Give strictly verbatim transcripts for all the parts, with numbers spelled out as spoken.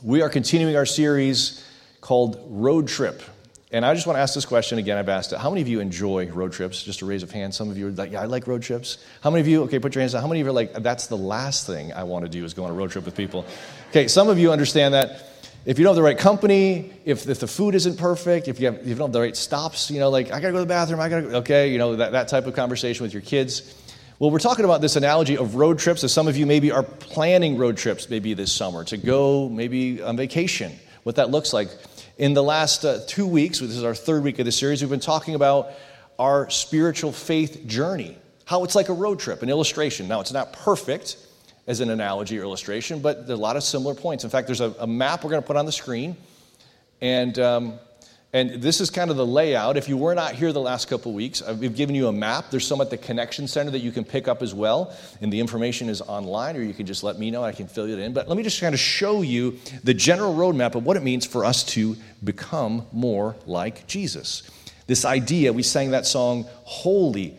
We are continuing our series called Road Trip. And I just want to ask this question again. I've asked it. How many of you enjoy road trips? Just a raise of hands. Some of you are like, yeah, I like road trips. How many of you, okay, put your hands down. How many of you are like, that's the last thing I want to do is go on a road trip with people? Okay, some of you understand that if you don't have the right company, if, if the food isn't perfect, if you, have, if you don't have the right stops, you know, like, I got to go to the bathroom, I got to go, okay, you know, that, that type of conversation with your kids. Well, we're talking about this analogy of road trips, as some of you maybe are planning road trips maybe this summer to go maybe on vacation, what that looks like. In the last uh, two weeks, this is our third week of the series, we've been talking about our spiritual faith journey, how it's like a road trip, an illustration. Now, it's not perfect as an analogy or illustration, but there are a lot of similar points. In fact, there's a, a map we're going to put on the screen, and um, and this is kind of the layout. If you were not here the last couple weeks, we've given you a map. There's some at the Connection Center that you can pick up as well, and the information is online, or you can just let me know. I can fill it in. But let me just kind of show you the general roadmap of what it means for us to become more like Jesus. This idea, we sang that song, Holy,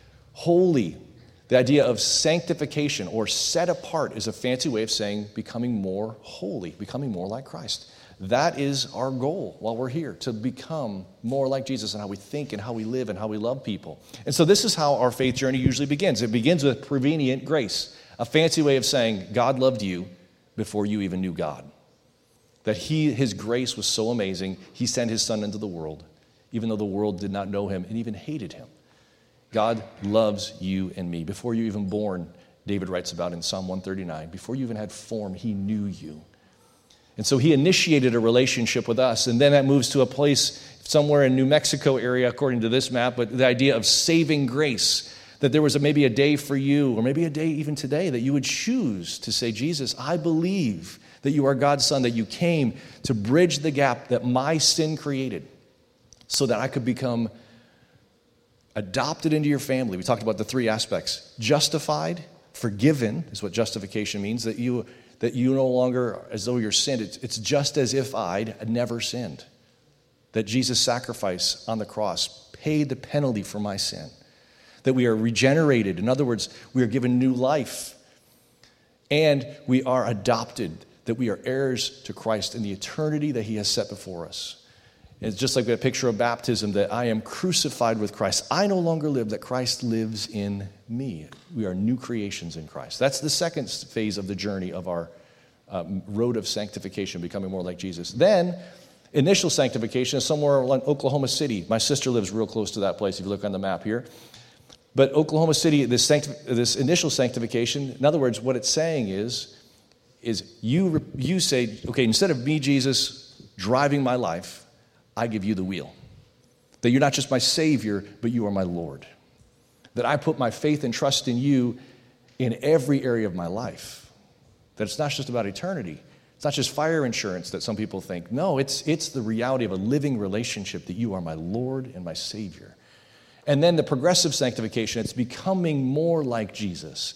Holy. The idea of sanctification or set apart is a fancy way of saying becoming more holy, becoming more like Christ. That is our goal while we're here, to become more like Jesus in how we think and how we live and how we love people. And so this is how our faith journey usually begins. It begins with prevenient grace, a fancy way of saying God loved you before you even knew God. That he, his grace was so amazing, he sent his son into the world, even though the world did not know him and even hated him. God loves you and me. Before you even born, David writes about in Psalm one thirty-nine, before you even had form, he knew you. And so he initiated a relationship with us, and then that moves to a place somewhere in New Mexico area, according to this map, but the idea of saving grace, that there was a, maybe a day for you, or maybe a day even today, that you would choose to say, Jesus, I believe that you are God's son, that you came to bridge the gap that my sin created so that I could become adopted into your family. We talked about the three aspects. Justified, forgiven is what justification means, that you that you no longer, as though you're sinned, it's, it's just as if I'd never sinned. That Jesus' sacrifice on the cross paid the penalty for my sin. That we are regenerated. In other words, we are given new life. And we are adopted, that we are heirs to Christ in the eternity that he has set before us. It's just like that picture of baptism, that I am crucified with Christ. I no longer live, that Christ lives in me. We are new creations in Christ. That's the second phase of the journey of our um, road of sanctification, becoming more like Jesus. Then, initial sanctification is somewhere in Oklahoma City. My sister lives real close to that place, if you look on the map here. But Oklahoma City, this, sancti- this initial sanctification, in other words, what it's saying is, is you, you say, okay, instead of me, Jesus, driving my life, I give you the wheel. That you're not just my Savior, but you are my Lord. That I put my faith and trust in you in every area of my life. That it's not just about eternity. It's not just fire insurance that some people think. No, it's, it's the reality of a living relationship, that you are my Lord and my Savior. And then the progressive sanctification, it's becoming more like Jesus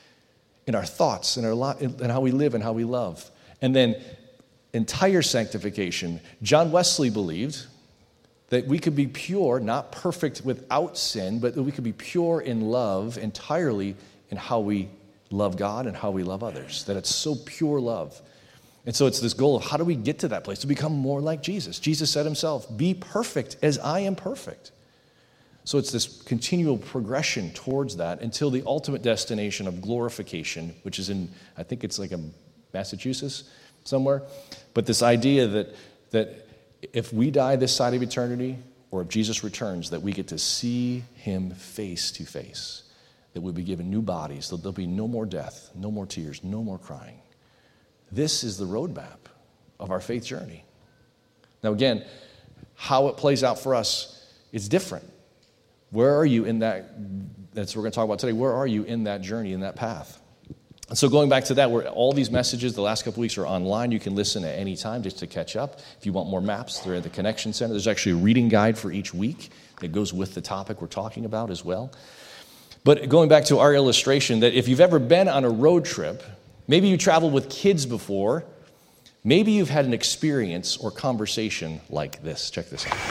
in our thoughts, in, our lo- in how we live and how we love. And then entire sanctification. John Wesley believed that we could be pure, not perfect without sin, but that we could be pure in love entirely in how we love God and how we love others. That it's so pure love. And so it's this goal of how do we get to that place, to become more like Jesus. Jesus said himself, be perfect as I am perfect. So it's this continual progression towards that until the ultimate destination of glorification, which is in, I think it's like a Massachusetts somewhere. But this idea that that if we die this side of eternity, or if Jesus returns, that we get to see him face to face, that we'll be given new bodies, that there'll be no more death, no more tears, no more crying. This is the roadmap of our faith journey. Now again, how it plays out for us is different. Where are you in that, that's what we're going to talk about today, where are you in that journey, in that path? And so going back to that, where all these messages the last couple weeks are online. You can listen at any time just to catch up. If you want more maps, they're at the Connection Center. There's actually a reading guide for each week that goes with the topic we're talking about as well. But going back to our illustration, that if you've ever been on a road trip, maybe you traveled with kids before, maybe you've had an experience or conversation like this. Check this out.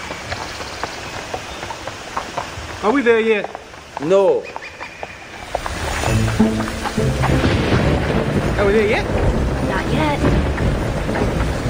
Are we there yet? No. Are we there yet? Not yet.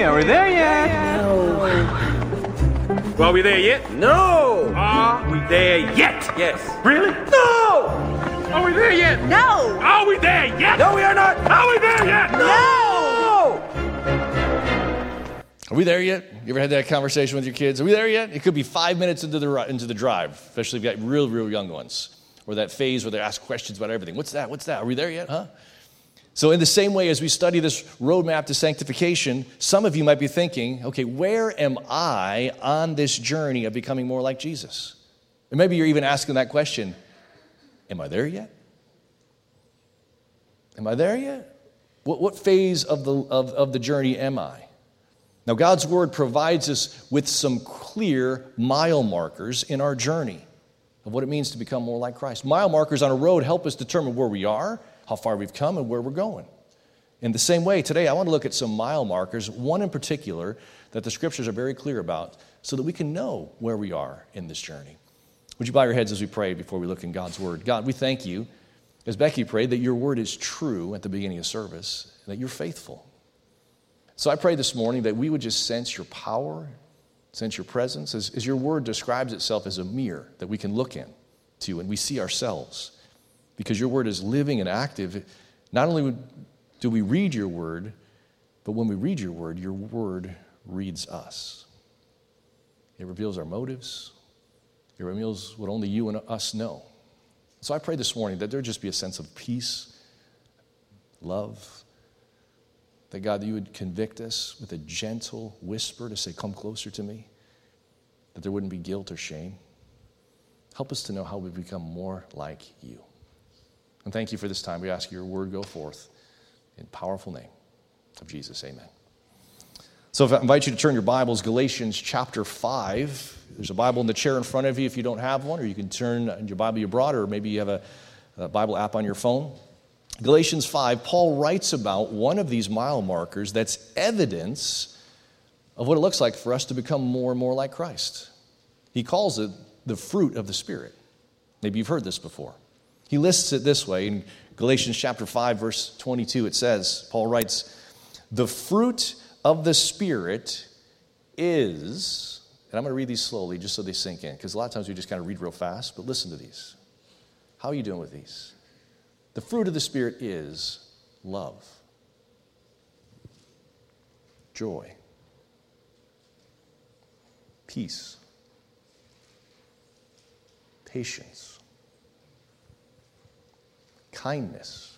Are we there yet? No. Well, are we there yet? No. Are we there yet? Yes. Really? No. Are we there yet? No. Are we there yet? No, we are not. Are we there yet? No. Are we there yet? You ever had that conversation with your kids? Are we there yet? It could be five minutes into the into the drive, especially if you've got real, real young ones, or that phase where they ask questions about everything. What's that? What's that? Are we there yet? Huh? So in the same way as we study this roadmap to sanctification, some of you might be thinking, okay, where am I on this journey of becoming more like Jesus? And maybe you're even asking that question, am I there yet? Am I there yet? What, what phase of the, of, of the journey am I? Now, God's Word provides us with some clear mile markers in our journey of what it means to become more like Christ. Mile markers on a road help us determine where we are, how far we've come, and where we're going. In the same way, today I want to look at some mile markers, one in particular that the Scriptures are very clear about, so that we can know where we are in this journey. Would you bow your heads as we pray before we look in God's Word? God, we thank you, as Becky prayed, that your Word is true at the beginning of service, and that you're faithful. So I pray this morning that we would just sense your power, sense your presence, as, as your Word describes itself as a mirror that we can look into and we see ourselves. Because your Word is living and active. Not only do we read your Word, but when we read your Word, your Word reads us. It reveals our motives. It reveals what only you and us know. So I pray this morning that there would just be a sense of peace, love, that God, that you would convict us with a gentle whisper to say, come closer to me, that there wouldn't be guilt or shame. Help us to know how we become more like you. And thank you for this time. We ask your word go forth in powerful name of Jesus. Amen. So if I invite you to turn your Bibles, Galatians chapter five. There's a Bible in the chair in front of you if you don't have one, or you can turn your Bible you brought, or maybe you have a, a Bible app on your phone. Galatians five, Paul writes about one of these mile markers that's evidence of what it looks like for us to become more and more like Christ. He calls it the fruit of the Spirit. Maybe you've heard this before. He lists it this way. In Galatians chapter five, verse twenty-two, it says, Paul writes, the fruit of the Spirit is, and I'm going to read these slowly just so they sink in, because a lot of times we just kind of read real fast, but listen to these. How are you doing with these? The fruit of the Spirit is love, joy, peace, patience, kindness,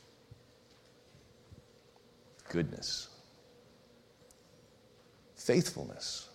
goodness, faithfulness,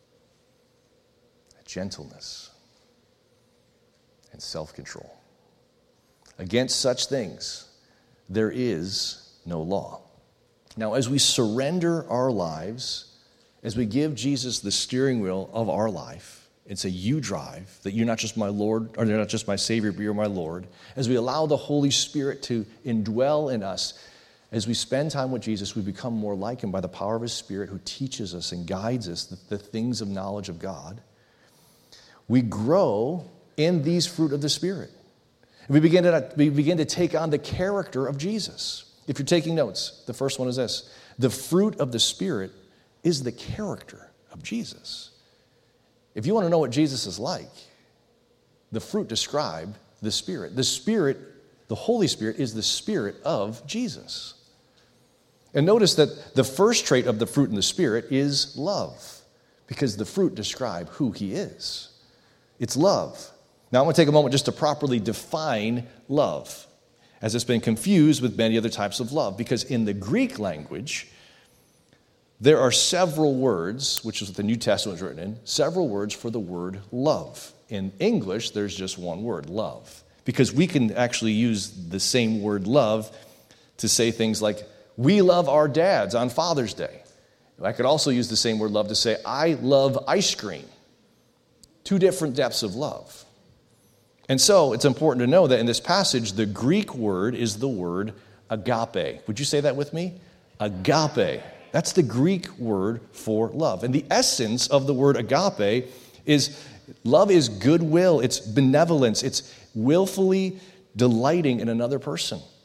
gentleness, and self-control. Against such things, there is no law. Now, as we surrender our lives, as we give Jesus the steering wheel of our life, and say, you drive, that you're not just my Lord, or you're not just my Savior, but you're my Lord, as we allow the Holy Spirit to indwell in us, as we spend time with Jesus, we become more like him by the power of his Spirit who teaches us and guides us the, the things of knowledge of God. We grow in these fruit of the Spirit. We begin to, we begin to take on the character of Jesus. If you're taking notes, the first one is this. The fruit of the Spirit is the character of Jesus. If you want to know what Jesus is like, the fruit describe the Spirit. The Spirit, the Holy Spirit, is the Spirit of Jesus. And notice that the first trait of the fruit in the Spirit is love, because the fruit describe who he is. It's love. Now, I want to take a moment just to properly define love, as it's been confused with many other types of love, because in the Greek language, there are several words, which is what the New Testament was written in, several words for the word love. In English, there's just one word, love, because we can actually use the same word love to say things like, we love our dads on Father's Day. I could also use the same word love to say, I love ice cream. Two different depths of love. And so it's important to know that in this passage, the Greek word is the word agape. Would you say that with me? Agape. That's the Greek word for love. And the essence of the word agape is love is goodwill, it's benevolence, it's willfully delighting in another person.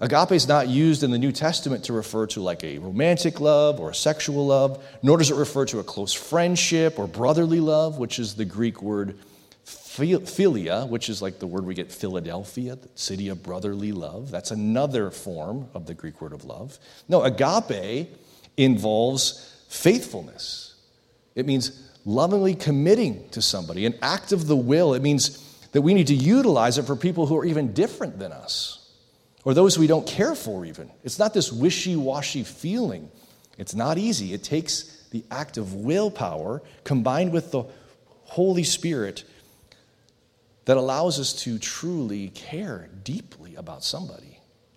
Agape is not used in the New Testament to refer to like a romantic love or a sexual love, nor does it refer to a close friendship or brotherly love, which is the Greek word philia, which is like the word we get Philadelphia, the city of brotherly love. That's another form of the Greek word of love. No, agape involves faithfulness. It means lovingly committing to somebody, an act of the will. It means that we need to utilize it for people who are even different than us, or those we don't care for even. It's not this wishy-washy feeling. It's not easy. It takes the act of willpower combined with the Holy Spirit that allows us to truly care deeply about somebody.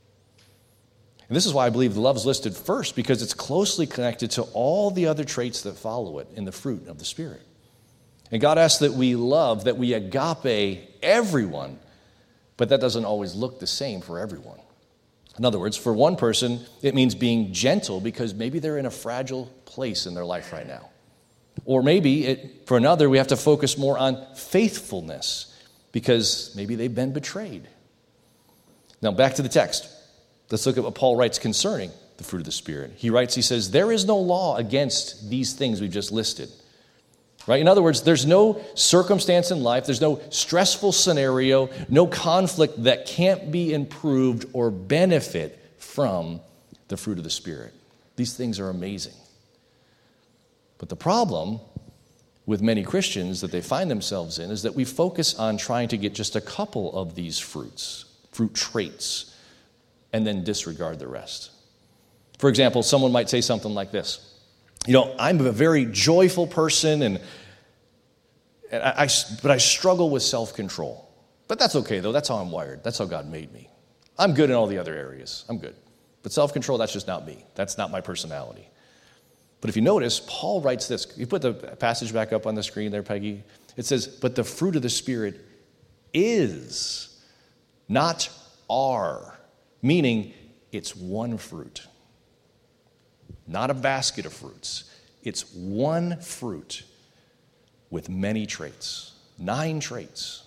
And this is why I believe the love is listed first, because it's closely connected to all the other traits that follow it in the fruit of the Spirit. And God asks that we love, that we agape everyone, but that doesn't always look the same for everyone. In other words, for one person, it means being gentle because maybe they're in a fragile place in their life right now. Or maybe it, for another, we have to focus more on faithfulness because maybe they've been betrayed. Now, back to the text. Let's look at what Paul writes concerning the fruit of the Spirit. He writes, he says, there is no law against these things we've just listed. Right? In other words, there's no circumstance in life, there's no stressful scenario, no conflict that can't be improved or benefit from the fruit of the Spirit. These things are amazing. But the problem with many Christians that they find themselves in is that we focus on trying to get just a couple of these fruits, fruit traits, and then disregard the rest. For example, someone might say something like this. You know, I'm a very joyful person, and, and I, I, but I struggle with self-control. But that's okay, though. That's how I'm wired. That's how God made me. I'm good in all the other areas. I'm good. But self-control, that's just not me. That's not my personality. But if you notice, Paul writes this. You put the passage back up on the screen there, Peggy. It says, but the fruit of the Spirit is, not are, meaning it's one fruit. Not a basket of fruits. It's one fruit with many traits. Nine traits.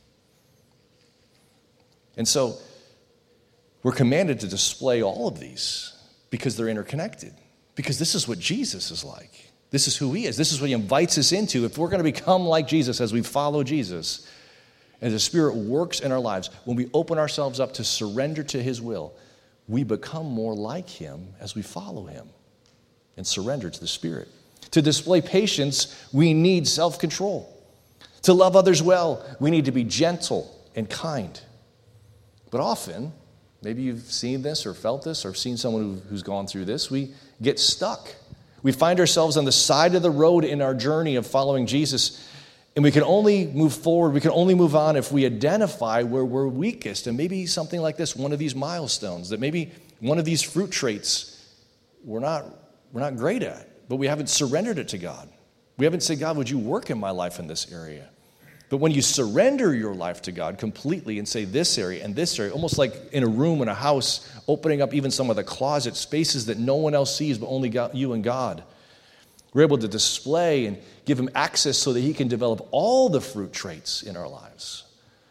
And so we're commanded to display all of these because they're interconnected. Because this is what Jesus is like. This is who he is. This is what he invites us into. If we're going to become like Jesus as we follow Jesus, as the Spirit works in our lives, when we open ourselves up to surrender to his will, we become more like him as we follow him and surrender to the Spirit. To display patience, we need self-control. To love others well, we need to be gentle and kind. But often, maybe you've seen this or felt this or seen someone who's gone through this, we get stuck. We find ourselves on the side of the road in our journey of following Jesus, and we can only move forward, we can only move on if we identify where we're weakest. And maybe something like this, one of these milestones, that maybe one of these fruit traits we're not, we're not great at, but we haven't surrendered it to God. We haven't said, God, would you work in my life in this area? But when you surrender your life to God completely and say this area and this area, almost like in a room, in a house, opening up even some of the closet spaces that no one else sees but only God, you and God, we're able to display and give him access so that he can develop all the fruit traits in our lives.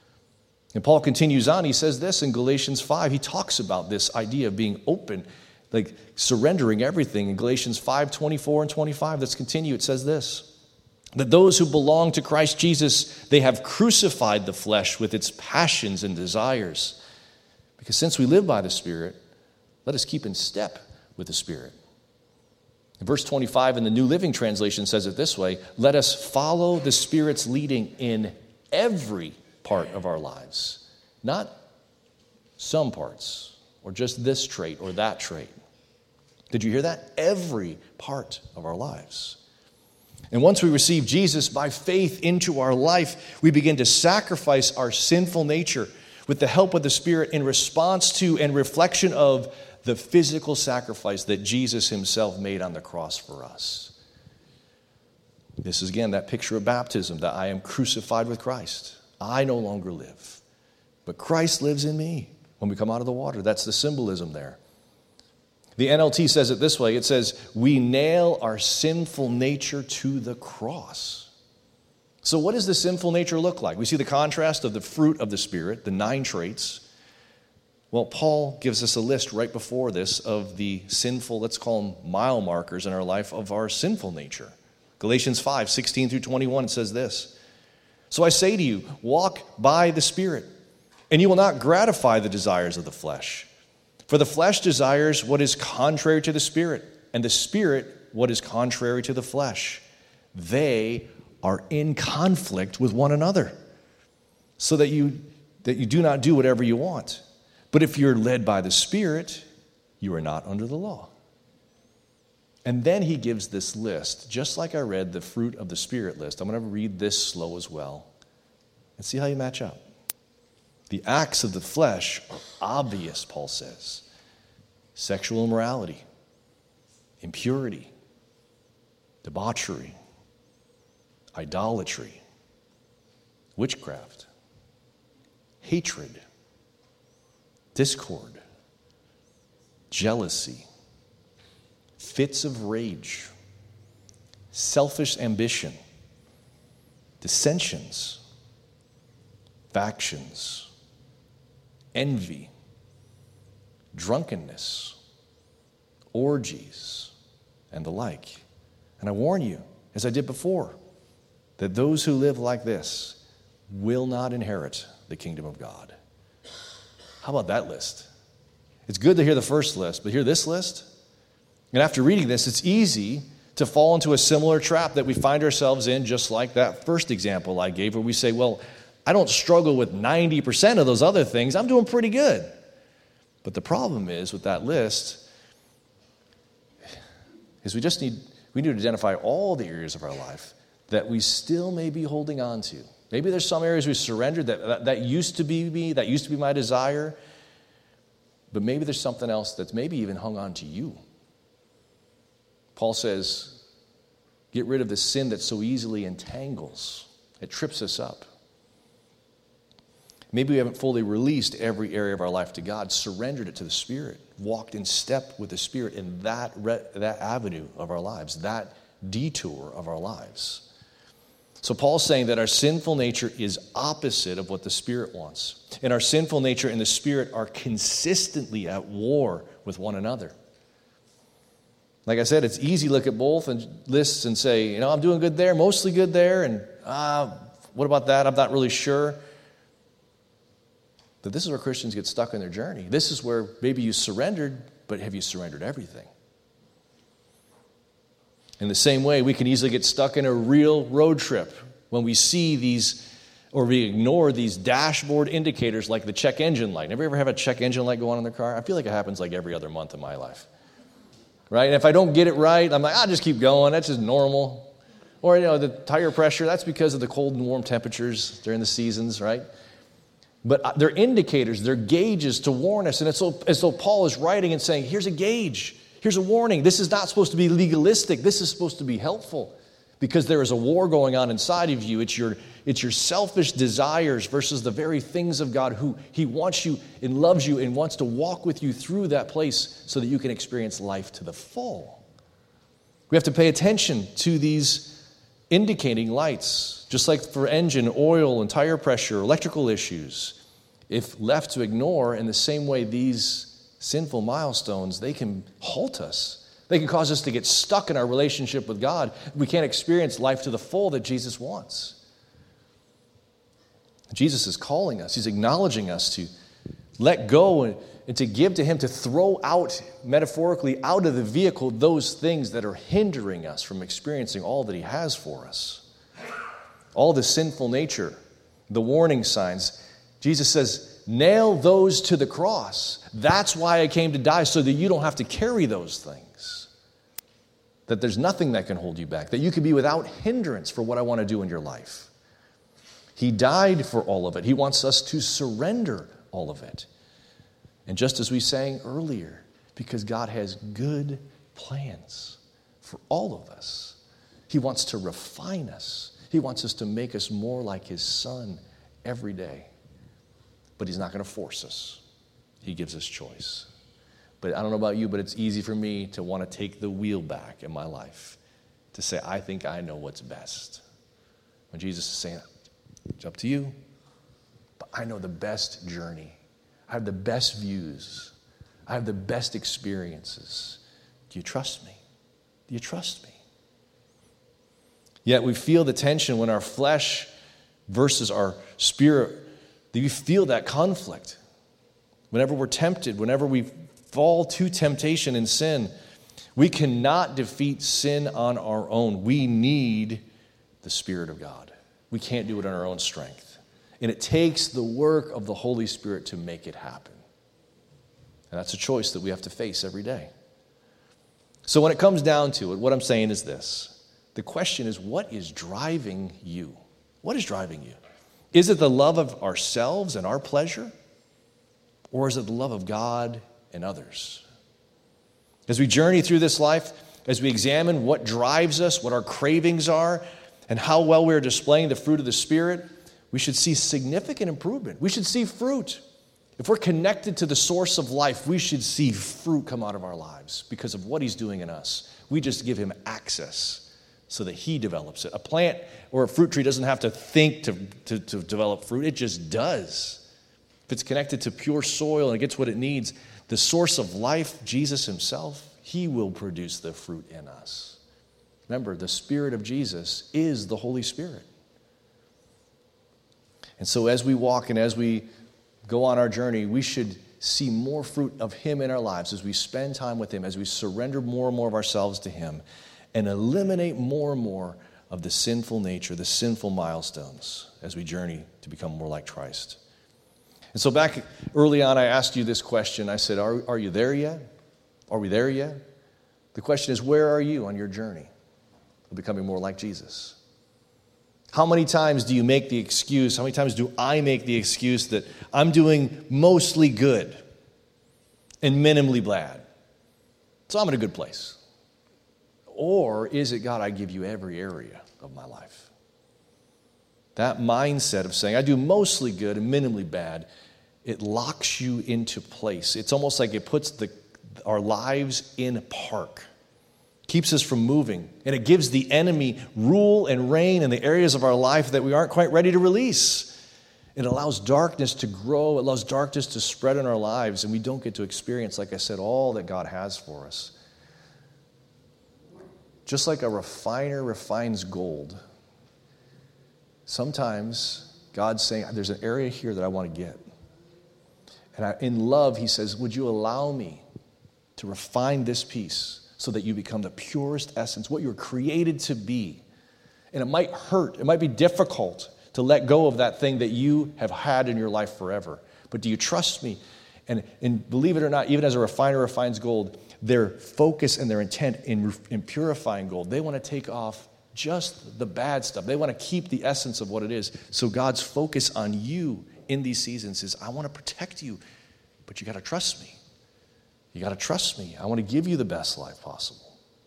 And Paul continues on. He says this in Galatians five. He talks about this idea of being open, like surrendering everything. In Galatians five, twenty-four and twenty-five, let's continue. It says this. That those who belong to Christ Jesus, they have crucified the flesh with its passions and desires. Because since we live by the Spirit, let us keep in step with the Spirit. In verse twenty-five in the New Living Translation says it this way, let us follow the Spirit's leading in every part of our lives, not some parts, or just this trait or that trait. Did you hear that? Every part of our lives. And once we receive Jesus by faith into our life, we begin to sacrifice our sinful nature with the help of the Spirit in response to and reflection of the physical sacrifice that Jesus himself made on the cross for us. This is, again, that picture of baptism, that I am crucified with Christ. I no longer live, but Christ lives in me when we come out of the water. That's the symbolism there. The N L T says it this way. It says, we nail our sinful nature to the cross. So what does the sinful nature look like? We see the contrast of the fruit of the Spirit, the nine traits, Well, Paul gives us a list right before this of the sinful, let's call them mile markers in our life of our sinful nature. Galatians five, sixteen through twenty-one says this. So I say to you, walk by the Spirit, and you will not gratify the desires of the flesh. For the flesh desires what is contrary to the Spirit, and the Spirit what is contrary to the flesh. They are in conflict with one another, so that you, that you do not do whatever you want. But if you're led by the Spirit, you are not under the law. And then he gives this list, just like I read the fruit of the Spirit list. I'm going to read this slow as well and see how you match up. The acts of the flesh are obvious, Paul says. Sexual immorality, impurity, debauchery, idolatry, witchcraft, hatred, discord, jealousy, fits of rage, selfish ambition, dissensions, factions, envy, drunkenness, orgies, and the like. And I warn you, as I did before, that those who live like this will not inherit the kingdom of God. How about that list? It's good to hear the first list, but hear this list? And after reading this, it's easy to fall into a similar trap that we find ourselves in, just like that first example I gave, where we say, well, I don't struggle with ninety percent of those other things. I'm doing pretty good. But the problem is with that list is we just need, we need to identify all the areas of our life that we still may be holding on to. Maybe there's some areas we surrendered that, that, that used to be me, that used to be my desire. But maybe there's something else that's maybe even hung on to you. Paul says, get rid of the sin that so easily entangles. It trips us up. Maybe we haven't fully released every area of our life to God, surrendered it to the Spirit, walked in step with the Spirit in that, re- that avenue of our lives, that detour of our lives. So Paul's saying that our sinful nature is opposite of what the Spirit wants. And our sinful nature and the Spirit are consistently at war with one another. Like I said, it's easy to look at both and lists and say, you know, I'm doing good there, mostly good there, and ah, what about that? I'm not really sure. But this is where Christians get stuck in their journey. This is where maybe you surrendered, but have you surrendered everything? In the same way, we can easily get stuck in a real road trip when we see these, or we ignore these dashboard indicators like the check engine light. Ever ever have a check engine light go on in their car? I feel like it happens like every other month in my life. Right? And if I don't get it right, I'm like, I'll just keep going. That's just normal. Or, you know, the tire pressure, that's because of the cold and warm temperatures during the seasons, right? But they're indicators, they're gauges to warn us. And it's so, as though Paul is writing and saying, here's a gauge, here's a warning. This is not supposed to be legalistic. This is supposed to be helpful because there is a war going on inside of you. It's your, it's your selfish desires versus the very things of God who He wants you and loves you and wants to walk with you through that place so that you can experience life to the full. We have to pay attention to these indicating lights, just like for engine, oil, and tire pressure, electrical issues. If left to ignore in the same way these sinful milestones, they can halt us. They can cause us to get stuck in our relationship with God. We can't experience life to the full that Jesus wants. Jesus is calling us. He's acknowledging us to let go and, and to give to Him, to throw out, metaphorically, out of the vehicle those things that are hindering us from experiencing all that He has for us. All the sinful nature, the warning signs. Jesus says, nail those to the cross. That's why I came to die, so that you don't have to carry those things. That there's nothing that can hold you back. That you can be without hindrance for what I want to do in your life. He died for all of it. He wants us to surrender all of it. And just as we sang earlier, because God has good plans for all of us. He wants to refine us. He wants us to make us more like His Son every day. But He's not going to force us. He gives us choice. But I don't know about you, but it's easy for me to want to take the wheel back in my life, to say, I think I know what's best. When Jesus is saying, it's up to you, but I know the best journey. I have the best views. I have the best experiences. Do you trust me? Do you trust me? Yet we feel the tension when our flesh versus our spirit. Do you feel that conflict? Whenever we're tempted, whenever we fall to temptation and sin, we cannot defeat sin on our own. We need the Spirit of God. We can't do it on our own strength. And it takes the work of the Holy Spirit to make it happen. And that's a choice that we have to face every day. So when it comes down to it, what I'm saying is this. The question is, what is driving you? What is driving you? Is it the love of ourselves and our pleasure? Or is it the love of God and others? As we journey through this life, as we examine what drives us, what our cravings are, and how well we are displaying the fruit of the Spirit, we should see significant improvement. We should see fruit. If we're connected to the source of life, we should see fruit come out of our lives because of what He's doing in us. We just give Him access so that He develops it. A plant or a fruit tree doesn't have to think to, to, to develop fruit. It just does. If it's connected to pure soil and it gets what it needs, the source of life, Jesus Himself, He will produce the fruit in us. Remember, the Spirit of Jesus is the Holy Spirit. And so as we walk and as we go on our journey, we should see more fruit of Him in our lives as we spend time with Him, as we surrender more and more of ourselves to Him, and eliminate more and more of the sinful nature, the sinful milestones, as we journey to become more like Christ. And so back early on, I asked you this question. I said, are, are you there yet? Are we there yet? The question is, where are you on your journey of becoming more like Jesus? How many times do you make the excuse, how many times do I make the excuse that I'm doing mostly good and minimally bad? So I'm in a good place. Or is it, God, I give you every area of my life? That mindset of saying, I do mostly good and minimally bad, it locks you into place. It's almost like it puts the, our lives in a park. Keeps us from moving, and it gives the enemy rule and reign in the areas of our life that we aren't quite ready to release. It allows darkness to grow, it allows darkness to spread in our lives, and we don't get to experience, like I said, all that God has for us. Just like a refiner refines gold, sometimes God's saying, there's an area here that I want to get. And I, in love, He says, would you allow me to refine this piece so that you become the purest essence, what you're created to be. And it might hurt, it might be difficult to let go of that thing that you have had in your life forever. But do you trust me? And, and believe it or not, even as a refiner refines gold, their focus and their intent in, in purifying gold, they want to take off just the bad stuff. They want to keep the essence of what it is. So God's focus on you in these seasons is, I want to protect you, but you got to trust me. You got to trust me. I want to give you the best life possible.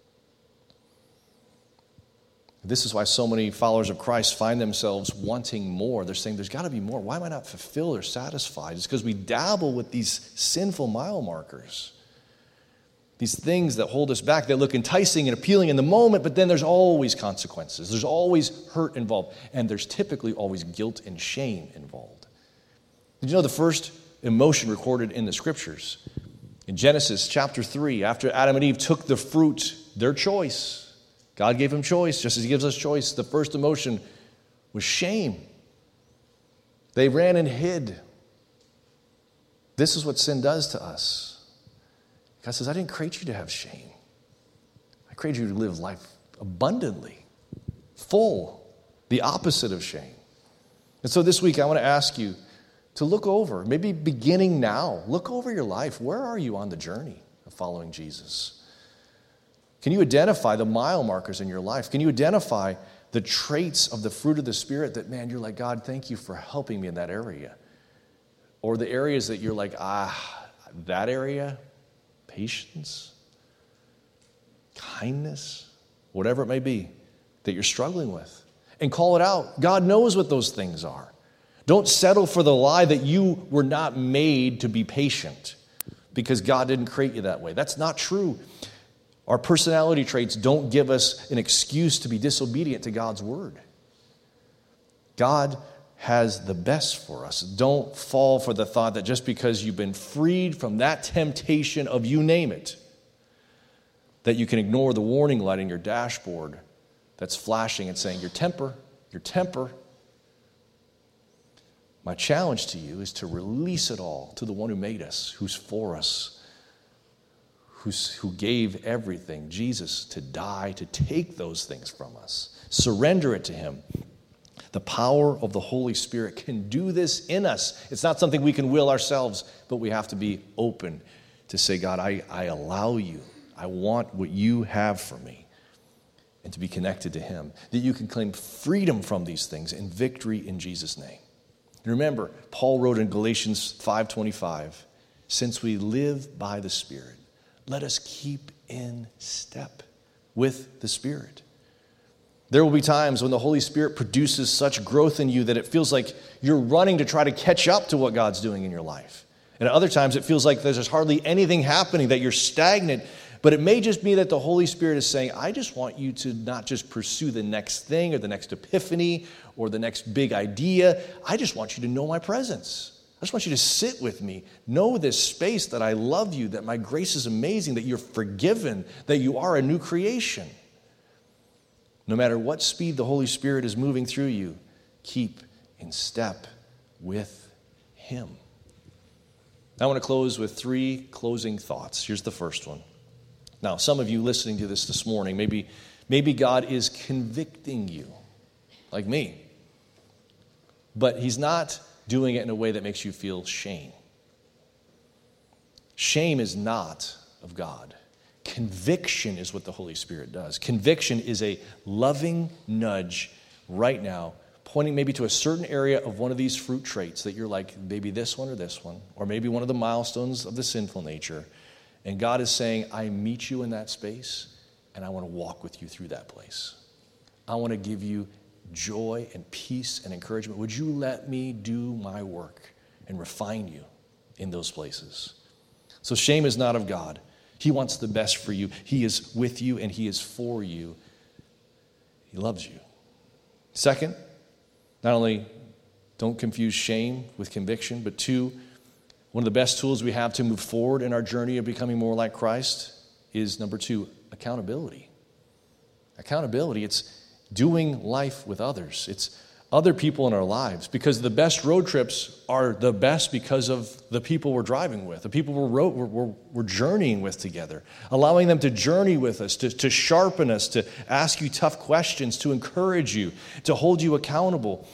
This is why so many followers of Christ find themselves wanting more. They're saying, there's got to be more. Why am I not fulfilled or satisfied? It's because we dabble with these sinful mile markers. These things that hold us back, that look enticing and appealing in the moment, but then there's always consequences. There's always hurt involved. And there's typically always guilt and shame involved. Did you know the first emotion recorded in the Scriptures? In Genesis chapter three, after Adam and Eve took the fruit, their choice, God gave them choice, just as He gives us choice. The first emotion was shame. They ran and hid. This is what sin does to us. God says, I didn't create you to have shame. I created you to live life abundantly, full, the opposite of shame. And so this week I want to ask you to look over, maybe beginning now, look over your life. Where are you on the journey of following Jesus? Can you identify the mile markers in your life? Can you identify the traits of the fruit of the Spirit that, man, you're like, God, thank you for helping me in that area? Or the areas that you're like, ah, that area, patience, kindness, whatever it may be that you're struggling with. And call it out. God knows what those things are. Don't settle for the lie that you were not made to be patient because God didn't create you that way. That's not true. Our personality traits don't give us an excuse to be disobedient to God's word. God has the best for us. Don't fall for the thought that just because you've been freed from that temptation of you name it, that you can ignore the warning light in your dashboard that's flashing and saying, your temper, your temper. My challenge to you is to release it all to the one who made us, who's for us, who's, who gave everything, Jesus, to die, to take those things from us. Surrender it to him. The power of the Holy Spirit can do this in us. It's not something we can will ourselves, but we have to be open to say, God, I, I allow you. I want what you have for me, and to be connected to him, that you can claim freedom from these things and victory in Jesus' name. And remember, Paul wrote in Galatians five twenty-five, since we live by the Spirit, let us keep in step with the Spirit. There will be times when the Holy Spirit produces such growth in you that it feels like you're running to try to catch up to what God's doing in your life. And at other times it feels like there's hardly anything happening, that you're stagnant. But it may just be that the Holy Spirit is saying, I just want you to not just pursue the next thing or the next epiphany or the next big idea. I just want you to know my presence. I just want you to sit with me. Know this space that I love you, that my grace is amazing, that you're forgiven, that you are a new creation. No matter what speed the Holy Spirit is moving through you, keep in step with him. I want to close with three closing thoughts. Here's the first one. Now, some of you listening to this this morning, maybe, maybe God is convicting you, like me. But he's not doing it in a way that makes you feel shame. Shame is not of God. Conviction is what the Holy Spirit does. Conviction is a loving nudge right now, pointing maybe to a certain area of one of these fruit traits that you're like, maybe this one or this one, or maybe one of the milestones of the sinful nature. And God is saying, I meet you in that space, and I want to walk with you through that place. I want to give you joy and peace and encouragement. Would you let me do my work and refine you in those places? So shame is not of God. He wants the best for you. He is with you, and he is for you. He loves you. Second, not only don't confuse shame with conviction, but two, one of the best tools we have to move forward in our journey of becoming more like Christ is, number two, accountability. Accountability, it's doing life with others. It's other people in our lives, because the best road trips are the best because of the people we're driving with, the people we're, road, we're, we're, we're journeying with together, allowing them to journey with us, to, to sharpen us, to ask you tough questions, to encourage you, to hold you accountable.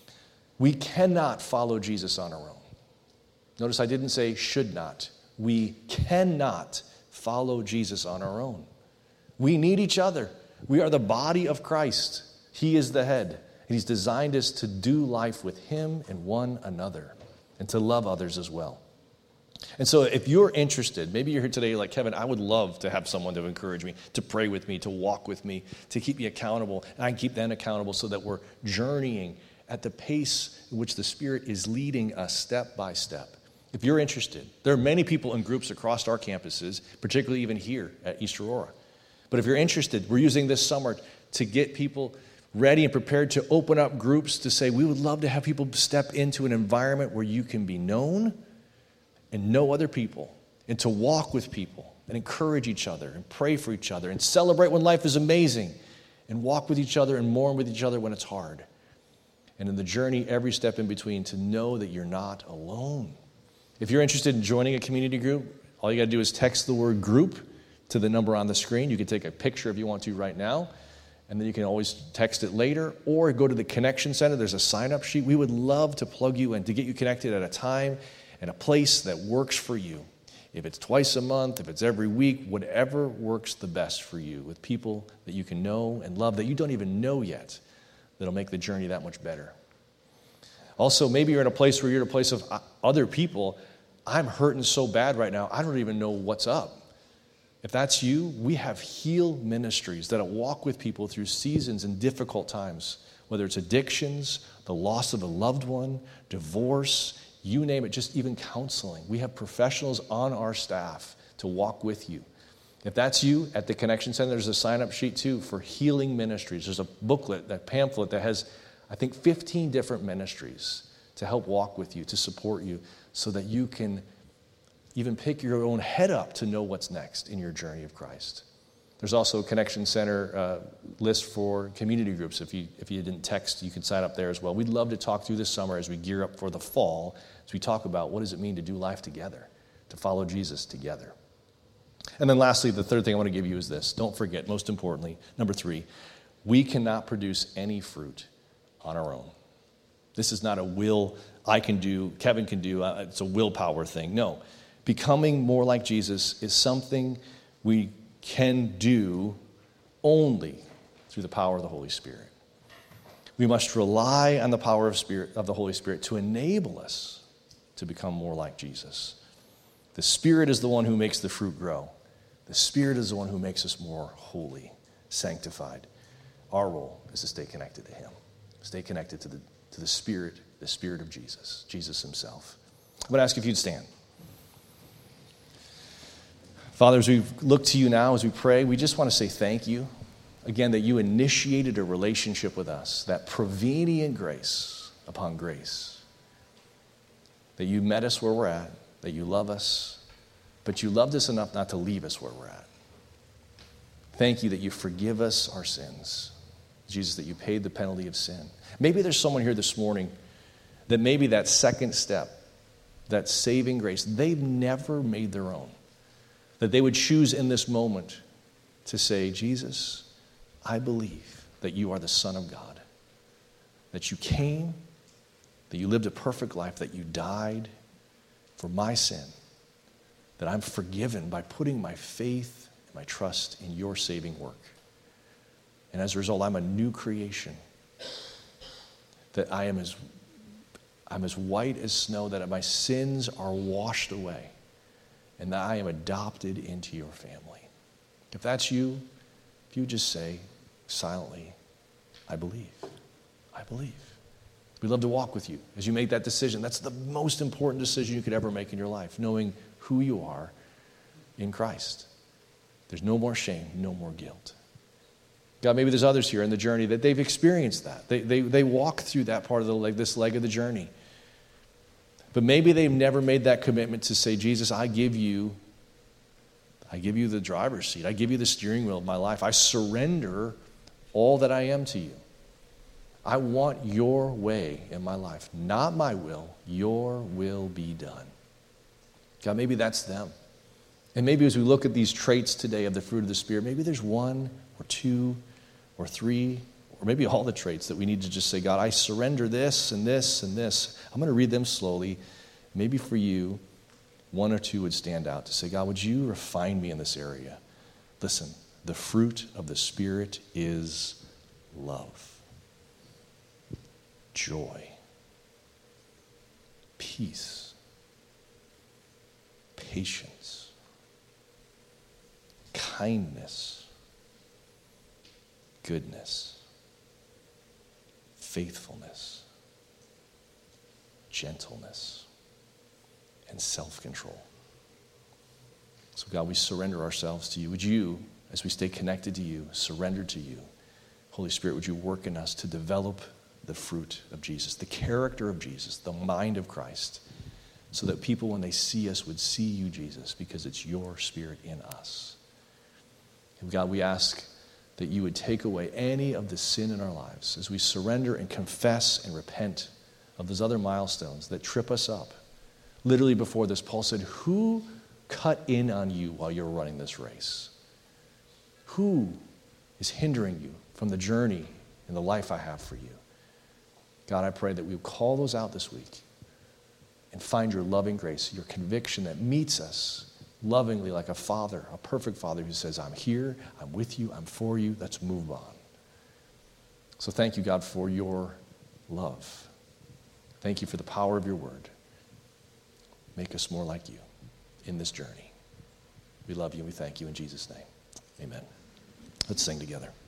We cannot follow Jesus on our own. Notice I didn't say should not. We cannot follow Jesus on our own. We need each other. We are the body of Christ. He is the head. And he's designed us to do life with him and one another, and to love others as well. And so if you're interested, maybe you're here today like, Kevin, I would love to have someone to encourage me, to pray with me, to walk with me, to keep me accountable, and I can keep them accountable so that we're journeying at the pace in which the Spirit is leading us step by step. If you're interested, there are many people in groups across our campuses, particularly even here at East Aurora. But if you're interested, we're using this summer to get people ready and prepared to open up groups to say, we would love to have people step into an environment where you can be known and know other people, and to walk with people and encourage each other and pray for each other and celebrate when life is amazing, and walk with each other and mourn with each other when it's hard. And in the journey, every step in between, to know that you're not alone. If you're interested in joining a community group, all you got to do is text the word group to the number on the screen. You can take a picture if you want to right now, and then you can always text it later, or go to the Connection Center. There's a sign-up sheet. We would love to plug you in, to get you connected at a time and a place that works for you. If it's twice a month, if it's every week, whatever works the best for you, with people that you can know and love that you don't even know yet, that'll make the journey that much better. Also, maybe you're in a place where you're in a place of other people. I'm hurting so bad right now, I don't even know what's up. If that's you, we have Heal Ministries that walk with people through seasons and difficult times, whether it's addictions, the loss of a loved one, divorce, you name it, just even counseling. We have professionals on our staff to walk with you. If that's you, at the Connection Center, there's a sign-up sheet too for Healing Ministries. There's a booklet, that pamphlet that has I think, fifteen different ministries to help walk with you, to support you, so that you can even pick your own head up to know what's next in your journey of Christ. There's also a Connection Center uh, list for community groups. If you, if you didn't text, you can sign up there as well. We'd love to talk through this summer as we gear up for the fall, as we talk about what does it mean to do life together, to follow Jesus together. And then lastly, the third thing I want to give you is this. Don't forget, most importantly, number three, we cannot produce any fruit on our own. This is not a will I can do, Kevin can do, uh, it's a willpower thing. No. Becoming more like Jesus is something we can do only through the power of the Holy Spirit. We must rely on the power of Spirit of the Holy Spirit to enable us to become more like Jesus. The Spirit is the one who makes the fruit grow. The Spirit is the one who makes us more holy, sanctified. Our role is to stay connected to Him. Stay connected to the, to the Spirit, the Spirit of Jesus, Jesus Himself. I'm going to ask if you'd stand. Father, as we look to you now, as we pray, we just want to say thank you. Again, that you initiated a relationship with us, that prevenient grace upon grace. That you met us where we're at, that you love us, but you loved us enough not to leave us where we're at. Thank you that you forgive us our sins. Jesus, that you paid the penalty of sin. Maybe there's someone here this morning that maybe that second step, that saving grace, they've never made their own. That they would choose in this moment to say, Jesus, I believe that you are the Son of God, that you came, that you lived a perfect life, that you died for my sin, that I'm forgiven by putting my faith and my trust in your saving work. And as a result, I'm a new creation, that I am as, I'm as white as snow, that my sins are washed away, and that I am adopted into your family. If that's you, if you just say silently, I believe, I believe. We'd love to walk with you as you make that decision. That's the most important decision you could ever make in your life, knowing who you are in Christ. There's no more shame, no more guilt. God, maybe there's others here in the journey that they've experienced that. They, they, they walk through that part of the leg, this leg of the journey. But maybe they've never made that commitment to say, Jesus, I give you, I give you the driver's seat. I give you the steering wheel of my life. I surrender all that I am to you. I want your way in my life. Not my will, your will be done. God, maybe that's them. And maybe as we look at these traits today of the fruit of the Spirit, maybe there's one or two or three or maybe all the traits that we need to just say, God, I surrender this and this and this. I'm going to read them slowly. Maybe for you, one or two would stand out to say, God, would you refine me in this area? Listen, the fruit of the Spirit is love, joy, peace, patience, kindness, goodness, faithfulness, gentleness, and self-control. So God, we surrender ourselves to you. Would you, as we stay connected to you, surrender to you, Holy Spirit, would you work in us to develop the fruit of Jesus, the character of Jesus, the mind of Christ, so that people, when they see us, would see you, Jesus, because it's your Spirit in us. And God, we ask that you would take away any of the sin in our lives as we surrender and confess and repent of those other milestones that trip us up. Literally before this, Paul said, who cut in on you while you're running this race? Who is hindering you from the journey and the life I have for you? God, I pray that we would call those out this week and find your loving grace, your conviction that meets us lovingly like a father, a perfect father who says, I'm here, I'm with you, I'm for you, let's move on. So thank you, God, for your love. Thank you for the power of your word. Make us more like you in this journey. We love you and we thank you in Jesus' name. Amen. Let's sing together.